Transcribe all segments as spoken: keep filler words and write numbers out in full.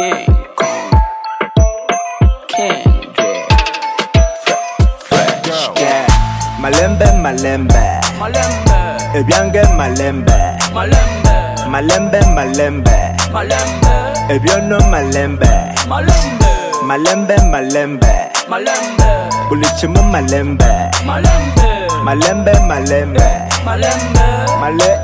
King Kong, Kendrick, Fresh, yeah. Malembe, malembe, Malembe, ebyange malembe, Malembe, malembe, malembe, Malembe, ebyono malembe, Malembe, malembe, malembe, Malembe, bulichimu malembe, Malembe, malembe, malembe, Malembe, male.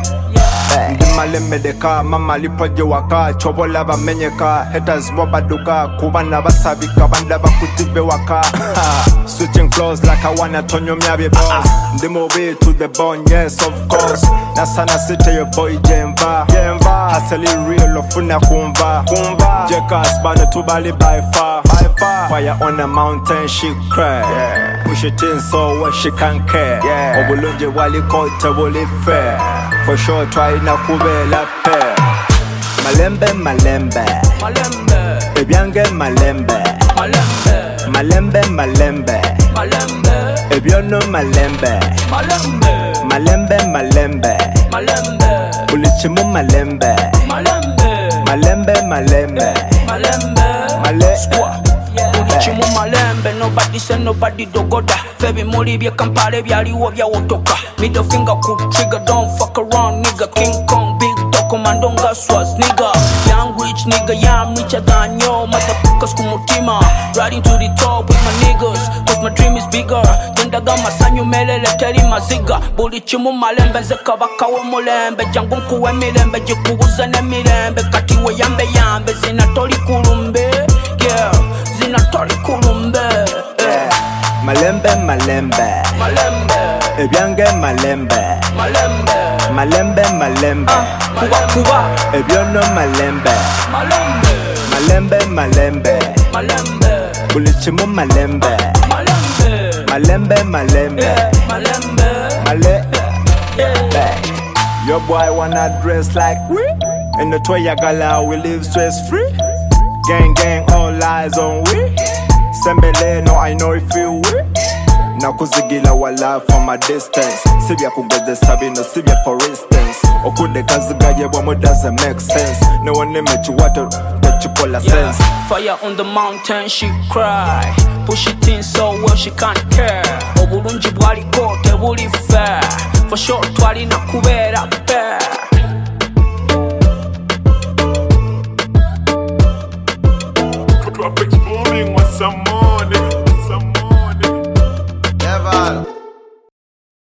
Ndi malembe deka mama lipoje waka chobola bamenyeka haters bobaduka kubana basabika banda bakutibe waka switching flows like I wanna tonyo myabe boss ndi mobe to the bone, yes of course nasana city your boy Jemva Jemva hustle real ofuna kumva kumva jekas bana tubali by far by far fire on a mountain she cry yeah. Push it in so when she can't care yeah. Obulunje wali kote wali fair for sure try na kubela pair malembe malembe Malembe, ebyange malembe Malembe, malembe malembe Malembe, ebyono malembe Malembe, malembe malembe Malembe, bulichimu malembe Malembe, malembe malembe Malembe, male Bulichimu malembe, nobody say nobody dogoda. Febi muri bye kampale byaliwo byawotoka. Middle finger cool trigger, don't fuck around nigga. King Kong, big dog, commando nga swaz nigga. Young rich nigga, yeah I'm richer than yo. Motherfuckers kumutima, riding to the top with my niggas. Cause my dream is bigger. Tendaga masanyu melele teri maziga. Bulichimu malembe nze kabaka we mulembe. Jangu nkuwe milembe, jikubuza ne milembe. Kati we yambe yambe, zina toli kulumbe. Yeah, zina toli kulumbe. yeah. malembe malembe Malembe, ebyange malembe Malembe, malembe malembe Kuba Kuba, ebyono malembe Malembe, malembe malembe Malembe, bulichimu malembe Malembe, malembe malembe Malembe, male yeah. your boy wanna dress like we in the Toya Gala we live stress free gang gang all eyes on we Sembele no I know if you we nakuzigila wala from a distance sibya kugeze sabino sibya for instance okude kazigaye bwamo doesn't make sense no one name you water that you call a sense Fire on the mountain she cry push it in so well she can't care obulungi bwali kote buli fair for sure twali nakubera pair